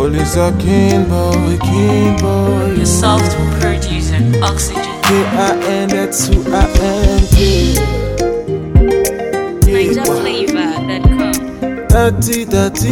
Police are keen boy, keen boy. The soft producer, Oxygen. K-I-N, that's who I am, yeah. NigerFlavor.com. Dirty,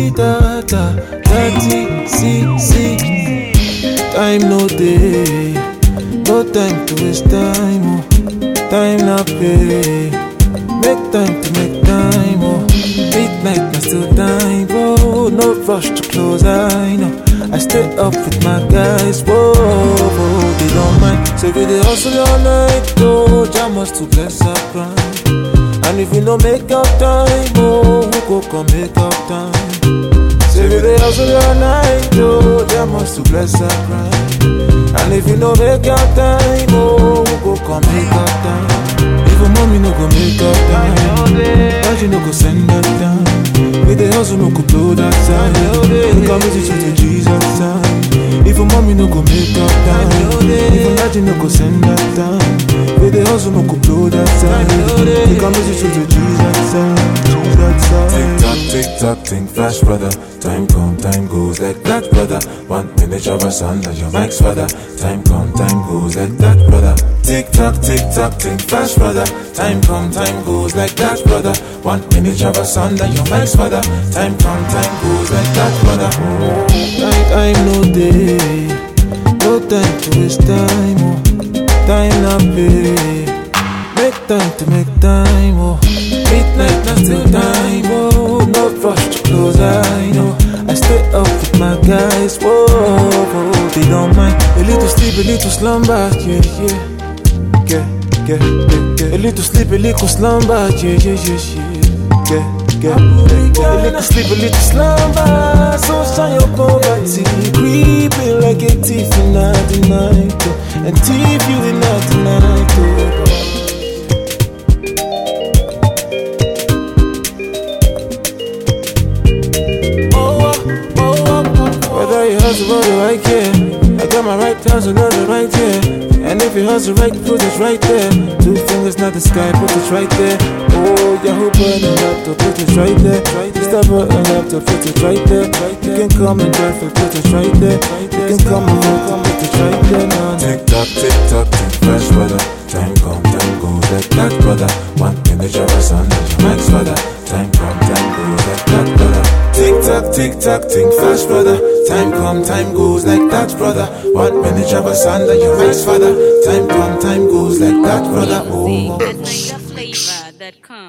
see. Time no day, no time to waste time, oh. Time not pay, make time to make time, oh. Midnight, na still time, oh. No rush to close, I know. I stay up with my guys, whoa, they don't mind. So we dey hustle all night, oh. Jam us to bless our grind. And if we no make up time, oh, who go come make up time? Say we dey hustle all night, oh, jam us to bless our grind. And if we no make up time, oh, who go come make up time? If a mommy no go make up time, daddy no go send that time. We dey hustle no go blow that side. We come with you to Jesus side. If a mommy no go make up time, if a daddy no go send that time. We dey hustle no go blow that side. We come with you to Jesus side. Tick tock, think flash, brother. Time come, time goes like that, brother. 1 minute of a sun, your mic's father. Time come, time goes like that, brother. Tick tock, think flash, brother. Time come, time goes like that, brother. 1 minute of a sun, your mic's father. Time come, time goes like that, brother. Time no day, no time to waste time, oh. Time not pay, make time to make time, oh. Midnight, not still time, oh. No rush to close, I know. I stay up with my guys, whoa, they don't mind. A little sleep, a little slumber, yeah. A little sleep, a little slumber, yeah. A little sleep, a little slumber. Sunshine your poverty, creeping like a thief in the night, oh. And thief you in the night, oh. I care. I got my right hands another right here. And if you hustle right, put it right there. 2 fingers, not the sky, put it right there. Oh, Yahoo button laptop, put it right there. Stop button laptop, put it right there. You can come and drive it, put it right there. You can come and come, put it right there. No. Tick tock, think flash, brother. Time come, time goes like that, brother. 1 minute of a sun, your mic's father. Time come, time goes like that, brother. Tick tock, think flash, brother. Time come, time goes like that, brother. 1 minute of a sun, your mic's father. Time come, time goes like that, brother. Oh. NigerFlavor.com.